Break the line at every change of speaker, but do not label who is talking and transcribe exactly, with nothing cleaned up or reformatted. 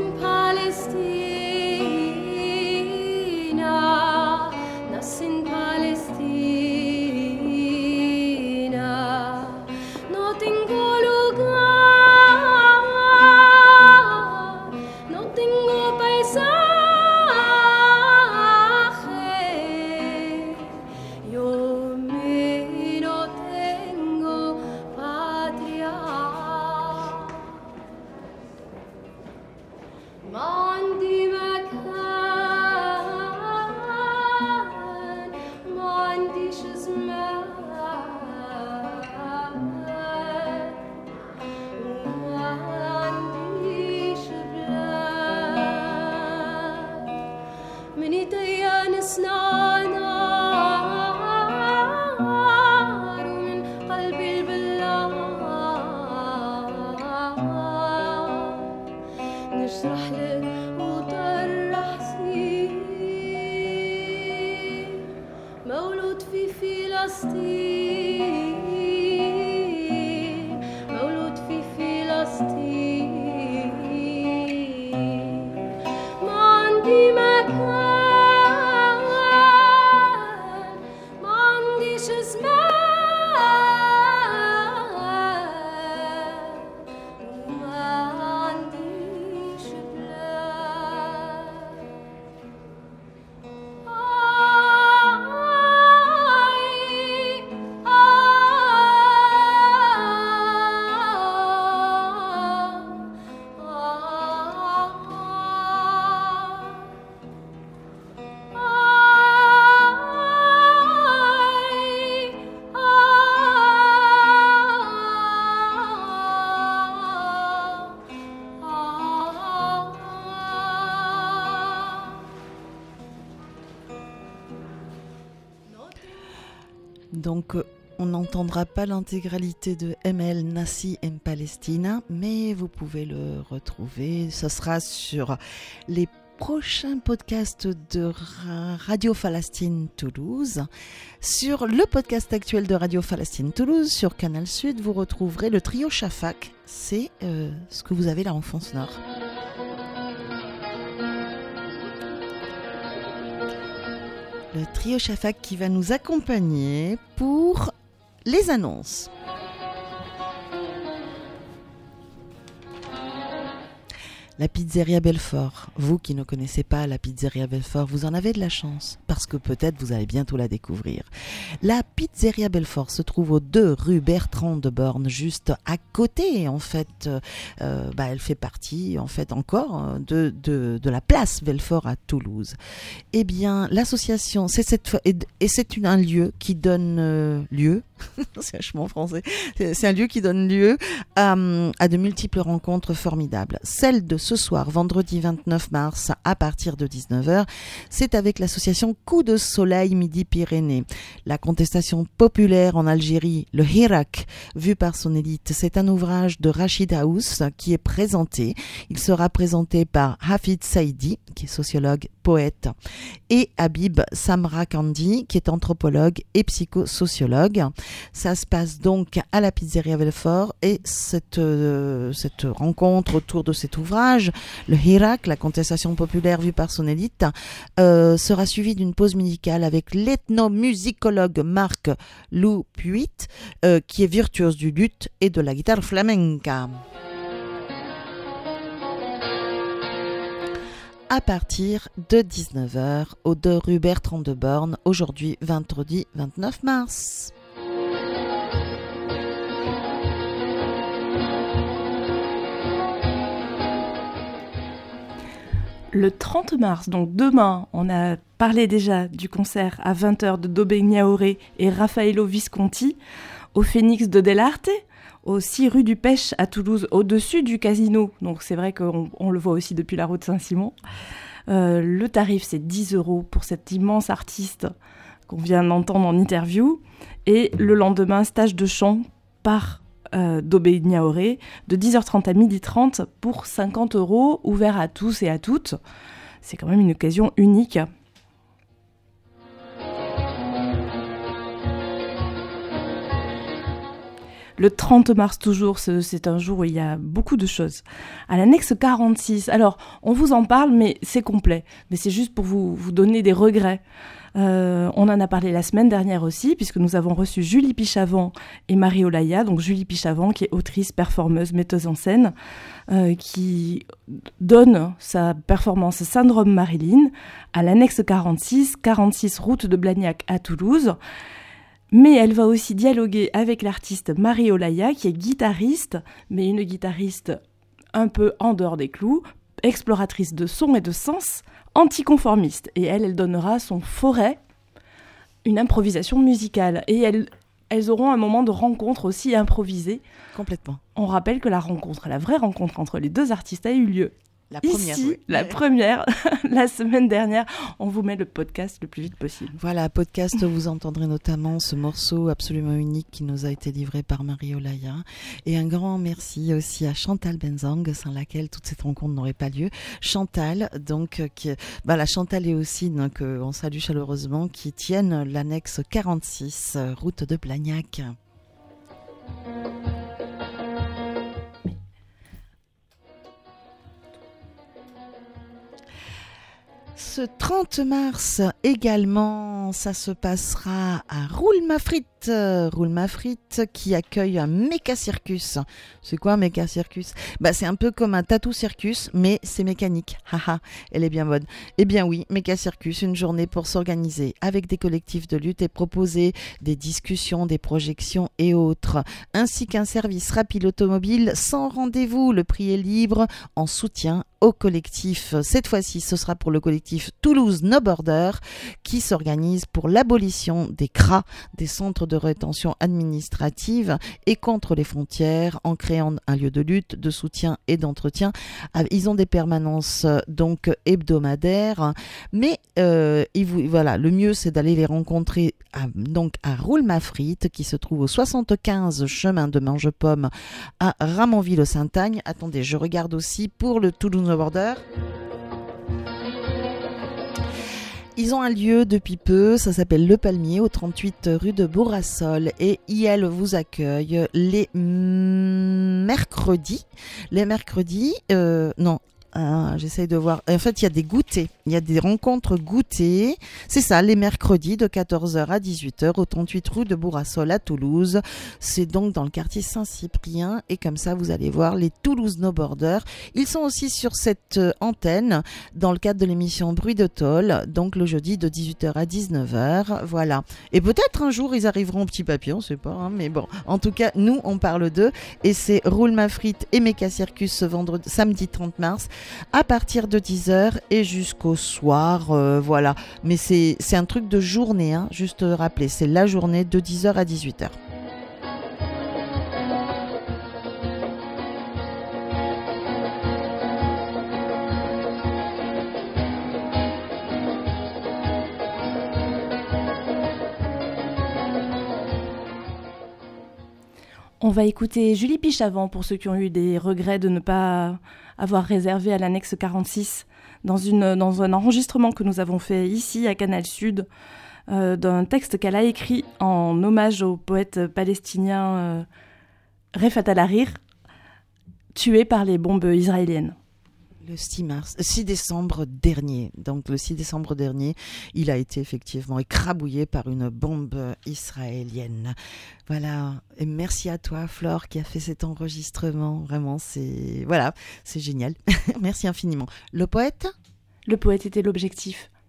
Donc, on n'entendra pas l'intégralité de M L Nassi en Palestina, mais vous pouvez le retrouver. Ce sera sur les prochains podcasts de Radio Palestine Toulouse. Sur le podcast actuel de Radio Palestine Toulouse, sur Canal Sud, vous retrouverez le trio Shafak. C'est euh, ce que vous avez là en fond sonore. Le trio Shafak qui va nous accompagner pour les annonces. La pizzeria Belfort. Vous qui ne connaissez pas la pizzeria Belfort, vous en avez de la chance, parce que peut-être vous allez bientôt la découvrir. La pizzeria Belfort se trouve aux deux rue Bertrand de Born, juste à côté, en fait. Euh, bah, elle fait partie, en fait, encore de, de, de la place Belfort à Toulouse. Eh bien, l'association, c'est cette, et, et c'est une, un lieu qui donne euh, lieu, c'est vachement français, c'est, c'est un lieu qui donne lieu à, à de multiples rencontres formidables. Celle de ce soir, vendredi vingt-neuf mars, à partir de dix-neuf heures, c'est avec l'association Coup de Soleil Midi-Pyrénées. La contestation populaire en Algérie, le Hirak, vu par son élite, c'est un ouvrage de Rachid Haous qui est présenté. Il sera présenté par Hafid Saïdi, qui est sociologue, poète, et Habib Samrakandi, qui est anthropologue et psychosociologue. Ça se passe donc à la pizzeria Belfort, et cette, euh, cette rencontre autour de cet ouvrage, le Hirak, la contestation populaire vue par son élite, euh, sera suivie d'une pause musicale avec l'ethnomusicologue Marc Loupuit, euh, qui est virtuose du luth et de la guitare flamenca. À partir de dix-neuf heures, au deux rue Bertrand de Born, aujourd'hui vendredi vingt-neuf mars.
Le trente mars, donc demain, on a parlé déjà du concert à vingt heures de Dobé Niaoré et Raffaello Visconti au Phénix de Dell'Arte, au six rue du Pêche à Toulouse, au-dessus du casino. Donc c'est vrai qu'on on le voit aussi depuis la route Saint-Simon. Euh, le tarif, c'est dix euros pour cet immense artiste qu'on vient d'entendre en interview. Et le lendemain, stage de chant par Euh, Dobé Niaoré, de dix heures trente à midi trente pour cinquante euros, ouvert à tous et à toutes. C'est quand même une occasion unique. Le trente mars toujours, c'est, c'est un jour où il y a beaucoup de choses. À l'annexe quarante-six, alors on vous en parle, mais c'est complet. Mais c'est juste pour vous, vous donner des regrets. Euh, on en a parlé la semaine dernière aussi, puisque nous avons reçu Julie Pichavant et Marie Olaya. Donc Julie Pichavant, qui est autrice, performeuse, metteuse en scène, euh, qui donne sa performance Syndrome Marilyn à l'annexe quarante-six, quarante-six route de Blagnac à Toulouse. Mais elle va aussi dialoguer avec l'artiste Marie Olaya, qui est guitariste, mais une guitariste un peu en dehors des clous, exploratrice de son et de sens, anticonformiste. Et elle, elle donnera son Forêt, une improvisation musicale. Et elle, elles auront un moment de rencontre aussi improvisé.
Complètement.
On rappelle que la rencontre, la vraie rencontre entre les deux artistes a eu lieu
La première,
ici,
oui.
la première, la semaine dernière. On vous met le podcast le plus vite possible.
Voilà, podcast, vous entendrez notamment ce morceau absolument unique qui nous a été livré par Marie Olaya. Et un grand merci aussi à Chantal Benzang, sans laquelle toute cette rencontre n'aurait pas lieu. Chantal, donc, qui, bah, la Chantal et aussi, donc, on salue chaleureusement, qui tiennent l'annexe quarante-six, route de Blagnac. Ce trente mars également, ça se passera à Roule-ma-Frite. Roule-ma-Frite qui accueille un méca circus. C'est quoi un méca circus ? Bah, c'est un peu comme un tatou circus, mais c'est mécanique. Haha, elle est bien bonne. Eh bien oui, méca circus, une journée pour s'organiser avec des collectifs de lutte et proposer des discussions, des projections et autres, ainsi qu'un service rapide automobile sans rendez-vous. Le prix est libre en soutien au collectif. Cette fois-ci, ce sera pour le collectif Toulouse No Border qui s'organise pour l'abolition des C R A, des centres de rétention administrative, et contre les frontières en créant un lieu de lutte, de soutien et d'entretien. Ils ont des permanences donc hebdomadaires, mais euh, ils vous, voilà, le mieux c'est d'aller les rencontrer à, donc à Roule-ma-Frite qui se trouve au soixante-quinze chemin de Mangepomme à Ramonville-Saint-Agne. Attendez, je regarde aussi pour le Toulouse No Border. Ils ont un lieu depuis peu, ça s'appelle Le Palmier, au trente-huit rue de Bourrassol, et I L vous accueille les mercredis. Les mercredis, euh, non, euh, j'essaye de voir. En fait, il y a des goûters, il y a des rencontres goûters. C'est ça, les mercredis de quatorze heures à dix-huit heures au trente-huit rue de Bourrassol à Toulouse. C'est donc dans le quartier Saint-Cyprien, et comme ça, vous allez voir les Toulouse No Border. Ils sont aussi sur cette euh, antenne dans le cadre de l'émission Bruit de Tôle, donc le jeudi de dix-huit heures à dix-neuf heures. Voilà. Et peut-être un jour, ils arriveront au Petit Papillon, on sait pas, hein, mais bon. En tout cas, nous, on parle d'eux, et c'est Roule-ma-Frite et Méca Circus ce vendredi, samedi trente mars, à partir de dix heures et jusqu'au soir, euh, voilà. Mais c'est, c'est un truc de journée, hein, juste rappeler, c'est la journée de dix heures à dix-huit heures.
On va écouter Julie Pichavant pour ceux qui ont eu des regrets de ne pas avoir réservé à l'annexe quarante-six dans, une, dans un enregistrement que nous avons fait ici à Canal Sud euh, d'un texte qu'elle a écrit en hommage au poète palestinien euh, Refat al-Hariri, tué par les bombes israéliennes.
Le six mars, six décembre dernier. Donc le six décembre dernier, il a été effectivement écrabouillé par une bombe israélienne. Voilà. Et merci à toi, Flore, qui a fait cet enregistrement. Vraiment, c'est voilà, c'est génial. Merci infiniment. Le poète ?
Le poète était l'objectif.